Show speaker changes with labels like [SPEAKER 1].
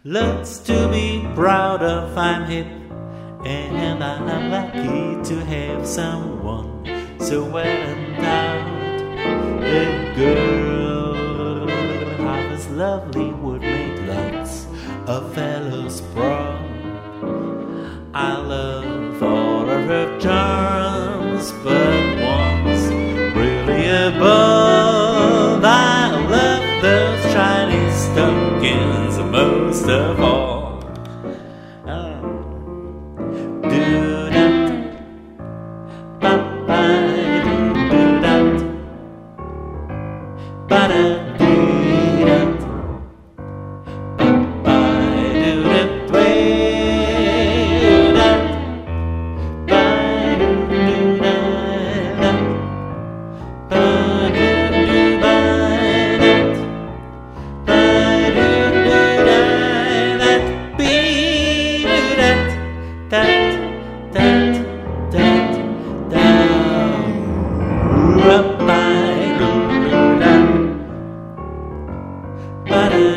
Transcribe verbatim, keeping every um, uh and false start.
[SPEAKER 1] Lots to be proud of, I'm hip, and I'm lucky to have someone so well endowed. A girl half as lovely would make lots of fellows proud. I love all of her charms, but one's really above. I love those shiny stockings most of all. Oh. Do that, ba ba do do that, ba da do that, ba ba do that way that, ba do do that, ba do do ba that, ba do do that, be do that, that. That, that, that, ba ba do that, ba da.